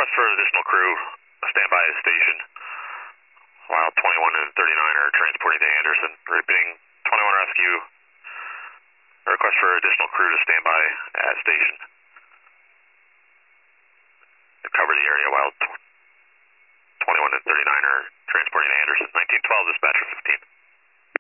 request for additional crew. Stand by at station while 21 and 39 are transporting to Anderson. Repeating, 21 rescue. Request for additional crew to stand by at station. Cover the area while 21 and 39 are transporting to Anderson. 1912, dispatcher 15.